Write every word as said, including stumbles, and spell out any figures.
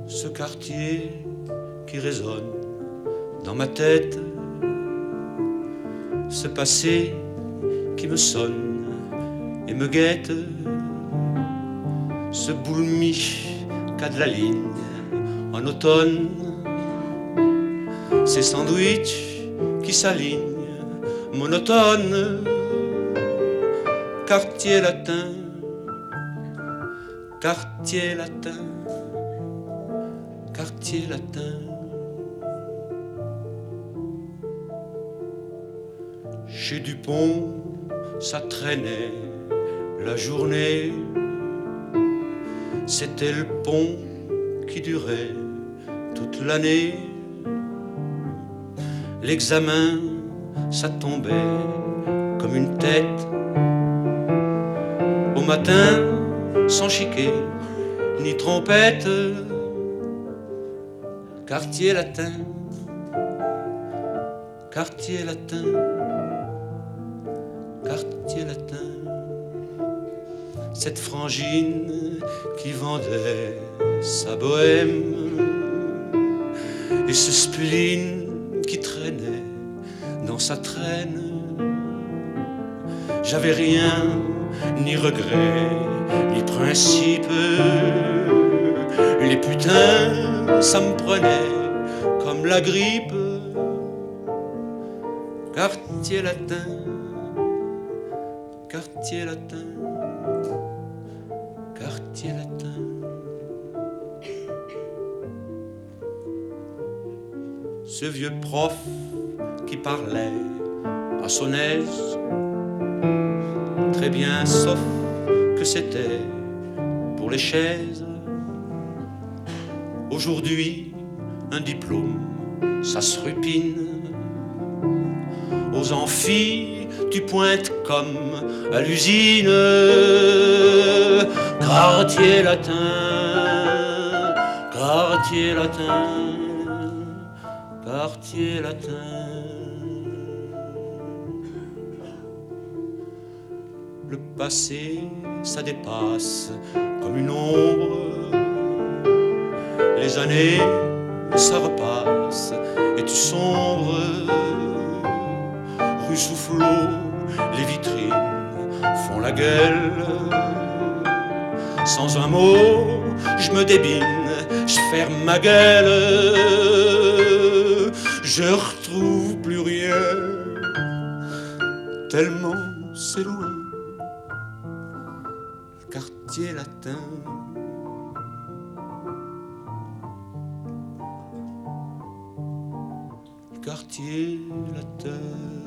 ce quartier qui résonne dans ma tête, ce passé qui me sonne et me guette, ce boulmiche qu'a de la ligne en automne, ces sandwichs qui s'alignent monotones, quartier latin, quartier latin, quartier latin. Chez Dupont, ça traînait la journée, c'était le pont qui durait toute l'année. L'examen, ça tombait comme une tête. Au matin, sans chiquet ni trompette, quartier latin, quartier latin, quartier latin. Cette frangine qui vendait sa bohème et ce spleen qui traînait dans sa traîne. J'avais rien, ni regret, ni principe. Les putains, ça me prenait comme la grippe. Quartier latin, quartier latin, quartier latin. Ce vieux prof qui parlait à son aise, très bien sauf que c'était pour les chaises. Aujourd'hui, un diplôme, ça se rupine. Aux amphis, tu pointes comme à l'usine. Quartier latin, quartier latin, quartier latin. Le passé, ça dépasse comme une ombre. Les années, ça repasse et tu sombres. Rue Soufflot, les vitrines font la gueule. Sans un mot, je me débine, je ferme ma gueule. Je retrouve plus rien, tellement c'est loin. Quartier latin, quartier latin.